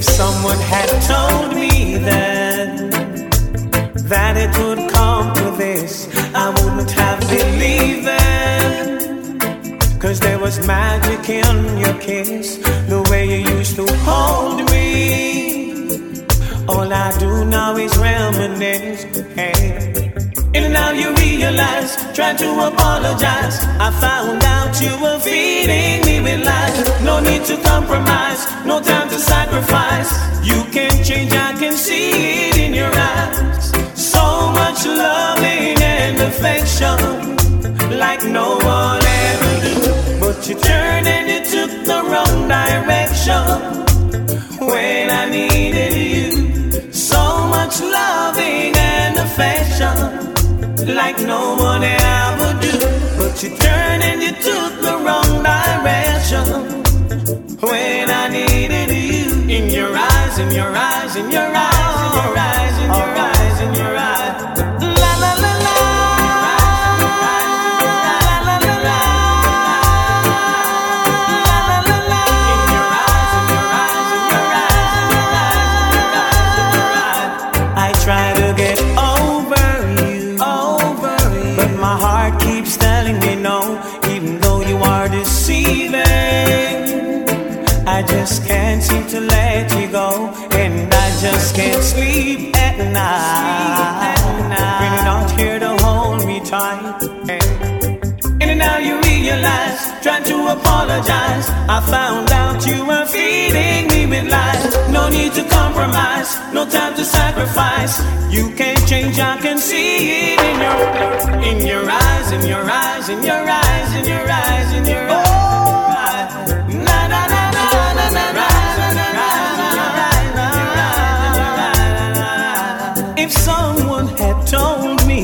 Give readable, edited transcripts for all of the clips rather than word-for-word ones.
someone had told me then that it would come to this, I wouldn't have believed them. 'Cause there was magic in your kiss, the way you used to hold me. All I do now is reminisce, hey. And now you realize, try to apologize. I found out you were feeding me with lies. No need to compromise, no time to sacrifice. You can change, I can see it in your eyes. So much loving and affection, like no one ever do. But you turned and you took the wrong direction when I needed you. So much loving and affection, like no one ever do. But you turned and you took the wrong direction when I needed you. In your eyes, in your eyes, in your eyes, in your eyes, in your eyes, in your eyes. La la la la. I just can't seem to let you go, and I just can't sleep at night. When you're not here to hold me tight, and now you realize, trying to apologize. I found out you were feeding me with lies. No need to compromise, no time to sacrifice. You can't change, I can see it in your eyes, in your eyes, in your eyes, in your eyes, in your eyes. If someone had told me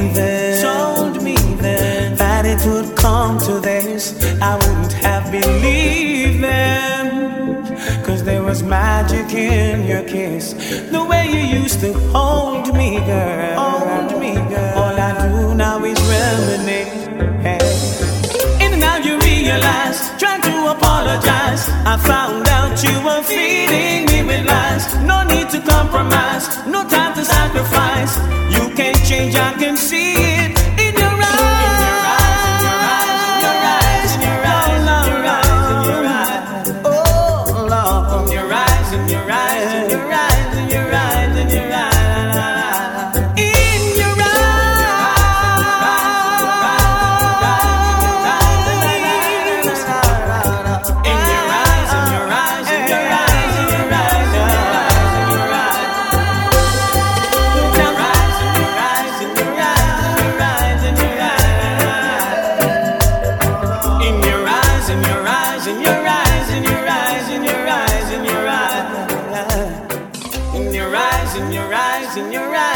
then that it would come to this, I wouldn't have believed them. 'Cause there was magic in your kiss, the way you used to hold me, girl. All I do now is reminisce, hey. And now you realize, trying to apologize. I found out you were feeding me with lies. No need to compromise, no time to sacrifice. You can't change, I can see it in your eyes. In your eyes, in your eyes, in your eyes, in your eyes, in your eyes, in your eyes. Oh Lord, in your eyes, in your eyes, in your eyes, in your eyes, in your eyes. In your eyes, in your eyes, in your eyes.